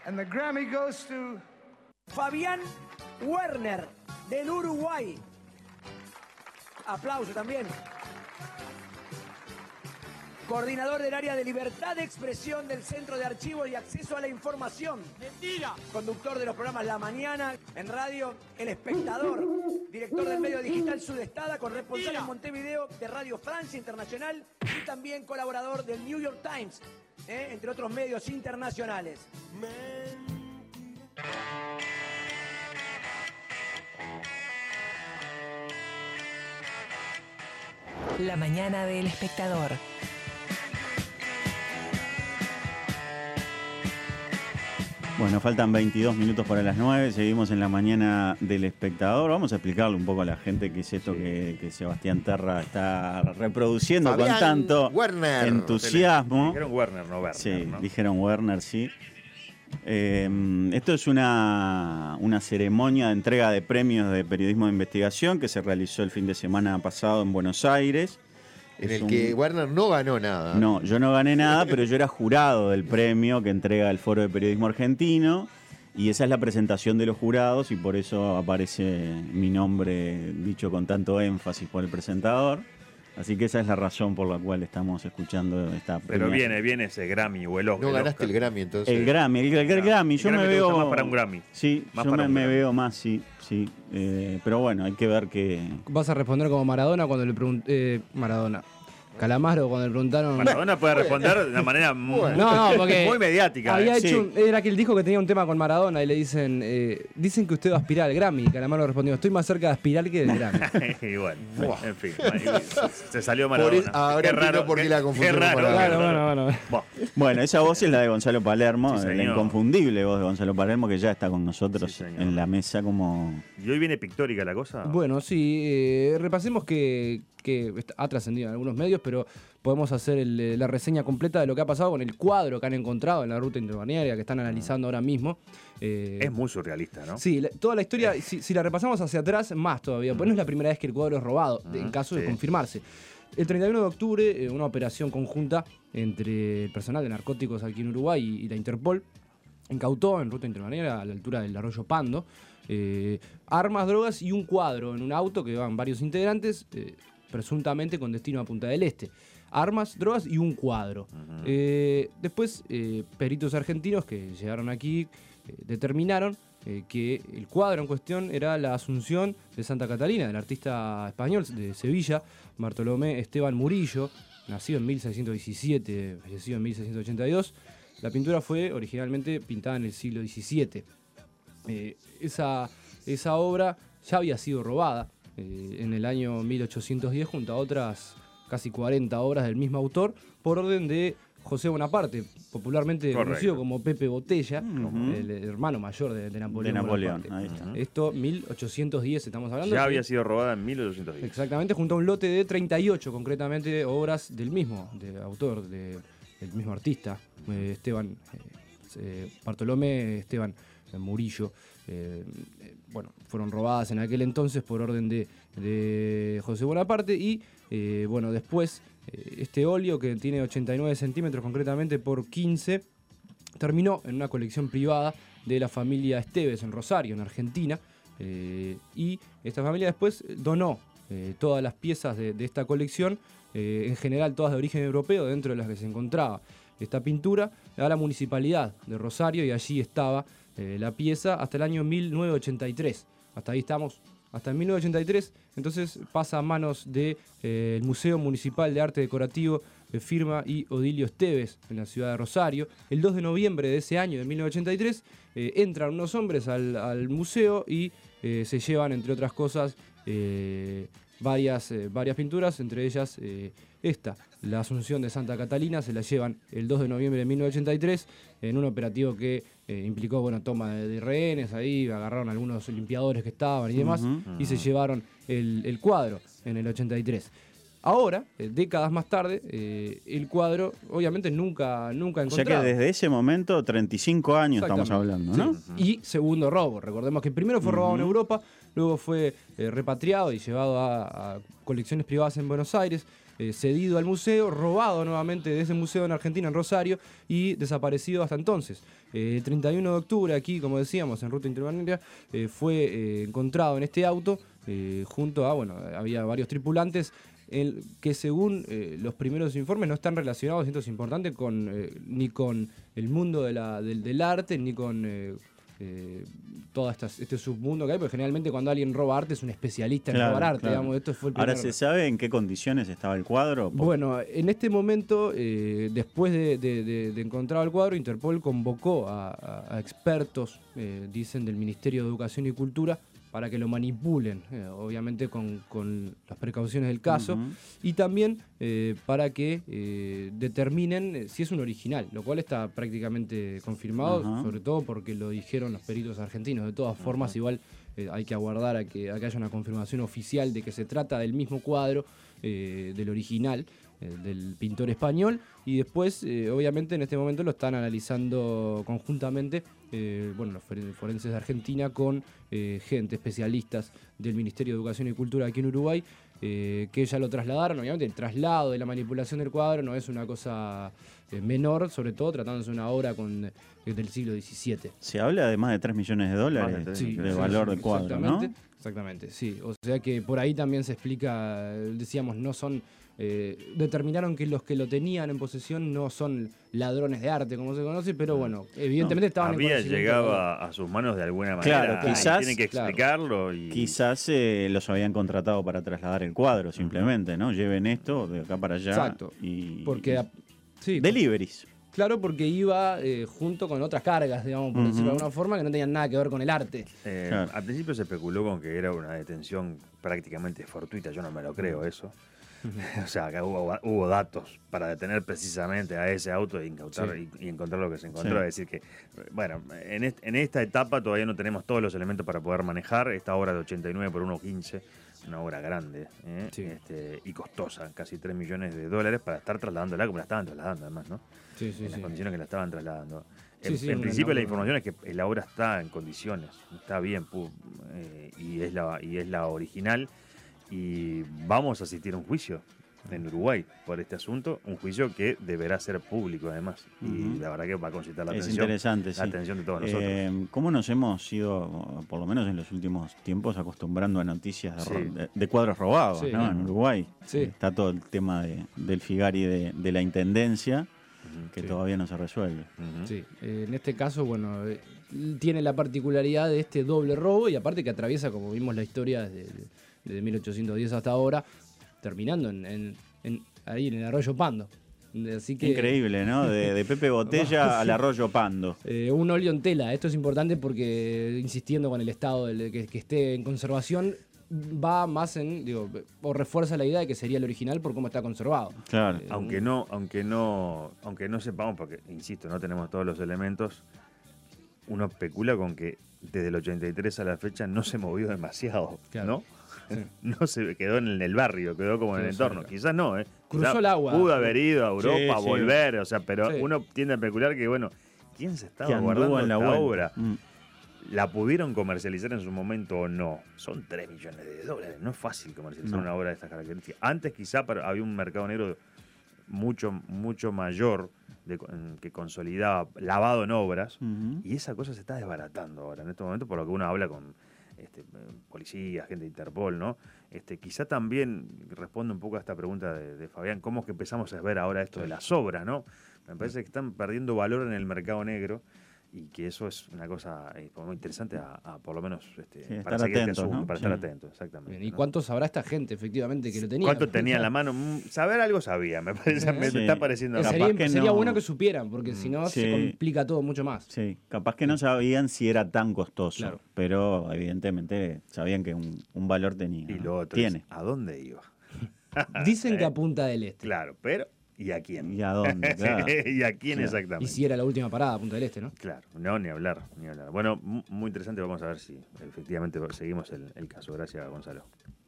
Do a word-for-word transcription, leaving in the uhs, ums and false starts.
And the Grammy goes to Fabián Werner, del Uruguay. Aplauso también. Coordinador del área de libertad de expresión del Centro de Archivos y Acceso a la Información. ¡Mentira! Conductor de los programas La Mañana en radio, El Espectador. Director del medio digital Sudestada, corresponsal en Montevideo de Radio Francia Internacional y también colaborador del New York Times, eh, entre otros medios internacionales. La Mañana del Espectador. Bueno, faltan veintidós minutos para las nueve, seguimos en La Mañana del Espectador. Vamos a explicarle un poco a la gente qué es esto sí. que, que Sebastián Terra está reproduciendo Fabián con tanto Werner. entusiasmo. Dijeron Werner, no Werner. Sí, ¿no? dijeron Werner, sí. Eh, esto es una, una ceremonia de entrega de premios de periodismo de investigación que se realizó el fin de semana pasado en Buenos Aires. En es el un... que Werner no ganó nada. No, yo no gané nada, pero yo era jurado del premio que entrega el Foro de Periodismo Argentino y esa es la presentación de los jurados y por eso aparece mi nombre dicho con tanto énfasis por el presentador. Así que esa es la razón por la cual estamos escuchando esta Pero premiación. viene, viene ese Grammy o el Oscar. No ganaste el, el Grammy entonces. El Grammy, el, el, el Grammy, yo el me Grammy veo más para un Grammy. Sí, más yo para me, un me Grammy. veo más, sí, sí. Eh, pero bueno, hay que ver que... Vas a responder como Maradona cuando le pregunté... Eh, Maradona. Calamaro cuando le preguntaron... Maradona puede responder de una manera muy, bueno. no, no, porque muy mediática. Había ¿eh? hecho Sí. un, era que él dijo que tenía un tema con Maradona y le dicen, eh, dicen que usted va a aspirar al Grammy. Y Calamaro respondió, estoy más cerca de aspirar que del Grammy. Y bueno, Buah. en fin, se salió Por Maradona. el- ahora Qué entiendo raro, por qué qué- la confusión qué con raro, Maradona. qué Claro, raro. bueno, bueno. Buah. Bueno, esa voz es la de Gonzalo Palermo, Sí, la señor. inconfundible voz de Gonzalo Palermo, que ya está con nosotros Sí, señor. en la mesa como... ¿Y hoy viene pictórica la cosa? Bueno, sí, eh, repasemos que, que ha trascendido en algunos medios, pero podemos hacer el, la reseña completa de lo que ha pasado con el cuadro que han encontrado en la ruta interbalnearia que están analizando ahora mismo. Eh, Es muy surrealista, ¿no? Sí, la- toda la historia, si, si la repasamos hacia atrás, más todavía, pues no es la primera vez que el cuadro es robado, de- en caso de sí. confirmarse. El treinta y uno de octubre, eh, una operación conjunta entre el personal de narcóticos aquí en Uruguay y, y la Interpol incautó en ruta interbalnearia a la altura del arroyo Pando eh, armas, drogas y un cuadro en un auto que van varios integrantes, eh, presuntamente con destino a Punta del Este. Armas, drogas y un cuadro. Uh-huh. eh, después, eh, peritos argentinos que llegaron aquí eh, determinaron eh, que el cuadro en cuestión era la Asunción de Santa Catalina, del artista español de Sevilla, Bartolomé Esteban Murillo, nacido en mil seiscientos diecisiete, fallecido en mil seiscientos ochenta y dos. La pintura fue originalmente pintada en el siglo diecisiete. Eh, esa, esa obra ya había sido robada eh, en el año mil ochocientos diez junto a otras casi cuarenta obras del mismo autor por orden de José Bonaparte, popularmente Correcto. conocido como Pepe Botella, Uh-huh. el hermano mayor de, de Napoleón. De Napoleón, Bonaparte. ahí está. Esto mil ochocientos diez estamos hablando. Ya que- había sido robada en mil ochocientos diez. Exactamente, junto a un lote de treinta y ocho, concretamente, obras del mismo, de autor, de, del mismo artista, eh, Esteban, eh, eh, Bartolomé Esteban eh, Murillo. Eh, eh, bueno, fueron robadas en aquel entonces por orden de, de José Bonaparte y, eh, bueno, después eh, este óleo que tiene ochenta y nueve centímetros, concretamente por quince, terminó en una colección privada de la familia Esteves en Rosario, en Argentina, eh, y esta familia después donó eh, todas las piezas de, de esta colección, eh, en general todas de origen europeo, dentro de las que se encontraba esta pintura, a la municipalidad de Rosario y allí estaba eh, la pieza hasta el año mil novecientos ochenta y tres. Hasta ahí estamos. Hasta el mil novecientos ochenta y tres, entonces pasa a manos del de, eh, Museo Municipal de Arte Decorativo de Firma y Odilio Esteves en la ciudad de Rosario. El dos de noviembre de ese año, de mil novecientos ochenta y tres, eh, entran unos hombres al, al museo y eh, se llevan, entre otras cosas, eh, varias, eh, varias pinturas, entre ellas eh, esta, la Asunción de Santa Catalina. Se la llevan el dos de noviembre de mil novecientos ochenta y tres en un operativo que eh, implicó bueno, toma de, de rehenes, ahí agarraron a algunos limpiadores que estaban y demás, Uh-huh. y se llevaron el, el cuadro en el ochenta y tres. Ahora, eh, décadas más tarde, eh, el cuadro obviamente nunca, nunca O sea encontrado. que desde ese momento, treinta y cinco años estamos Exactamente. hablando, ¿no? Sí. Y segundo robo. Recordemos que primero fue robado en Europa, luego fue eh, repatriado y llevado a, a colecciones privadas en Buenos Aires. eh, cedido al museo, robado nuevamente de ese museo en Argentina, en Rosario, y desaparecido hasta entonces. Eh, el treinta y uno de octubre, aquí, como decíamos, en Ruta Interbanera, eh, fue eh, encontrado en este auto, eh, junto a, bueno, había varios tripulantes, el, que según eh, los primeros informes no están relacionados, y esto es importante, con, eh, ni con el mundo de la, del, del arte, ni con eh, eh, todo estas, este submundo que hay, porque generalmente cuando alguien roba arte es un especialista en Claro, robar arte, claro. digamos. Esto fue el Ahora, primer- ¿se sabe en qué condiciones estaba el cuadro? Porque- Bueno, en este momento, eh, después de, de, de, de encontrar el cuadro, Interpol convocó a, a, a expertos, eh, dicen, del Ministerio de Educación y Cultura, para que lo manipulen, eh, obviamente con, con las precauciones del caso, Ujú. y también eh, para que eh, determinen eh, si es un original, lo cual está prácticamente confirmado, Ajá. sobre todo porque lo dijeron los peritos argentinos. De todas formas, igual eh, hay que aguardar a que, a que haya una confirmación oficial de que se trata del mismo cuadro, eh, del original, eh, del pintor español, y después, eh, obviamente, en este momento lo están analizando conjuntamente, eh, bueno, los foren- forenses de Argentina con eh, gente, especialistas del Ministerio de Educación y Cultura aquí en Uruguay, eh, que ya lo trasladaron. Obviamente el traslado de la manipulación del cuadro no es una cosa eh, menor, sobre todo tratándose de una obra con, eh, del siglo diecisiete. Se habla de más de tres millones de dólares Más de tres Sí, millones. de sí, valor sí, del cuadro, ¿no? exactamente, exactamente, sí. O sea que por ahí también se explica, eh, decíamos, no son... Eh, determinaron que los que lo tenían en posesión no son ladrones de arte, como se conoce, pero bueno, evidentemente estaban en Había conocimiento de llegado todo. a, a sus manos de alguna Claro, manera. quizás- Tienen que claro. explicarlo. Y, Quizás eh, los habían contratado para trasladar el cuadro, simplemente, ¿no? Lleven esto de acá para allá. Exacto. Y, Porque, a- sí, Deliveries. claro, porque iba eh, junto con otras cargas, digamos, por Ujú. decirlo de alguna forma, que no tenían nada que ver con el arte. eh, Claro. Al principio se especuló con que era una detención prácticamente fortuita. Yo no me lo creo eso. O sea, que hubo, hubo datos para detener precisamente a ese auto e incautar Sí. y, y encontrar lo que se encontró. Sí. Es decir, que, bueno, en, est- en esta etapa todavía no tenemos todos los elementos para poder manejar esta obra de ochenta y nueve por uno quince, una obra grande ¿eh? Sí. este, y costosa, casi tres millones de dólares para estar trasladándola como la estaban trasladando, además, ¿no? Sí, sí, en las sí. condiciones que la estaban trasladando. Sí, en sí, en una principio la enorme- información es que la obra está en condiciones, está bien pu- eh, y, es la, y es la original y vamos a asistir a un juicio en Uruguay por este asunto, un juicio que deberá ser público además y Ujú. la verdad que va a concitar la Es atención, interesante, la sí. atención de todos nosotros. Eh, ¿Cómo nos hemos ido, por lo menos en los últimos tiempos, acostumbrando a noticias de, Sí. ro- de- de cuadros robados, Sí. ¿no? En Uruguay. Sí. Está todo el tema de- del Figari de, de la Intendencia, Ujú. que Sí. todavía no se resuelve. Ujú. Sí, eh, en este caso, bueno, eh, tiene la particularidad de este doble robo y aparte que atraviesa, como vimos la historia desde, desde mil ochocientos diez hasta ahora, terminando en, en- en- ahí en el arroyo Pando. Así que, Increíble, ¿no? De, de Pepe Botella al Arroyo Pando. Eh, un óleo en tela. Esto es importante porque, insistiendo con el estado del- que, que esté en conservación, va más en, digo, o refuerza la idea de que sería el original por cómo está conservado. Claro. Eh, Aunque no, aunque no, aunque no sepamos, porque insisto, no tenemos todos los elementos, uno especula con que desde el ochenta y tres a la fecha no se movió demasiado, Claro. ¿no? Sí. No se quedó en el barrio, quedó como en el Quedó entorno. cerca. Quizás no, ¿eh? Cruzó Quizás el agua. Pudo haber ido a Europa, Sí, a sí. volver, o sea, pero Sí. uno tiende a especular que, bueno, ¿quién se estaba Que anduvo guardando en la esta vuelta. obra? Mm. ¿La pudieron comercializar en su momento o no? Son tres millones de dólares, no es fácil comercializar No. una obra de estas características. Antes quizá pero había un mercado negro mucho, mucho mayor de- en- que consolidaba lavado en obras Ujú. y esa cosa se está desbaratando ahora en este momento por lo que uno habla con este, eh, policías, gente de Interpol, ¿no? Este, quizá también responde un poco a esta pregunta de, de Fabián, ¿cómo es que empezamos a ver ahora esto de las obras, ¿no? Me parece que están perdiendo valor en el mercado negro y que eso es una cosa eh, muy interesante a, a por lo menos este, Sí, para estar seguir este atentos, asunto, ¿no? para estar Sí. atentos, exactamente. Bien, ¿y ¿no? cuánto sabrá esta gente efectivamente que lo tenía? ¿Cuánto tenía en la mano? Mm, Saber algo sabía, me parece, me Sí. está pareciendo. Eh, Capaz sería que sería no. bueno que supieran, porque si no Sí. se complica todo mucho más. Sí, capaz que no sabían si era tan costoso, Claro. pero evidentemente sabían que un, un valor tenía. Y ¿no? lo otro Tiene. es, ¿a dónde iba? Dicen que apunta del Este. Claro, pero ¿y a quién? ¿Y a dónde? Claro. ¿Y a quién Claro. exactamente? Y si era la última parada, Punta del Este, ¿no? Claro, no, ni hablar, ni hablar. Bueno, mu- muy interesante, vamos a ver si efectivamente seguimos el, el caso. Gracias, Gonzalo.